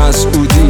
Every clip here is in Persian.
مسعودی.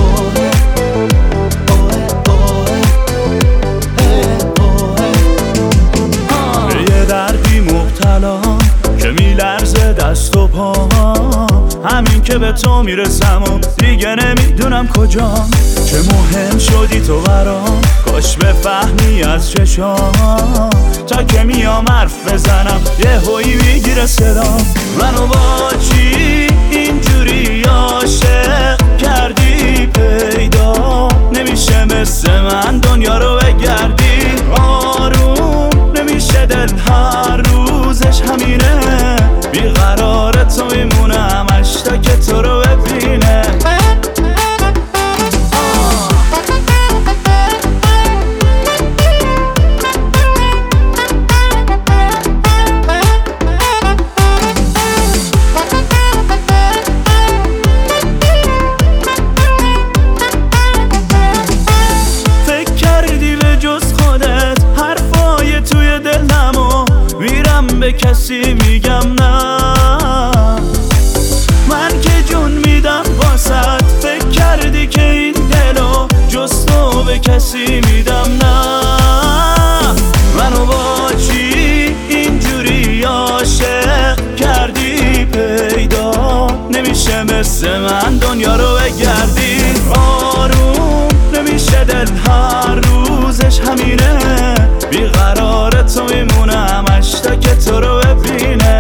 یه دردی مبتلا که میلرزه دست و پا، همین که به تو میرسم و دیگه نمیدونم کجا. چه مهم شدی تو برام، کاش بفهمی از چشام. تا که میام حرف بزنم یه هوی میگیره صدام. منو با چی اینجوری عاشق کردی پیدا نمیشه مثل من دنیا رو بگردی. آروم نمیشه دل هر روزش همینه، بیقرار تو میمونم اشتا که تو رو ببینه. فکر کردی به جز خودت حرفای توی دلمو میرم به کسی میگم نه؟ من که جون میدم واسد، فکر کردی که این دلو جز تو به کسی میدم نه؟ منو با چی اینجوری عاشق کردی پیدا نمیشه مثل من دنیا رو بگردی. آروم نمیشه دل هر روزش همینه، بیقرار تو میمونم اشتا که تو رو ببینه.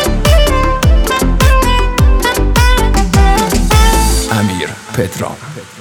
امیر پدرام.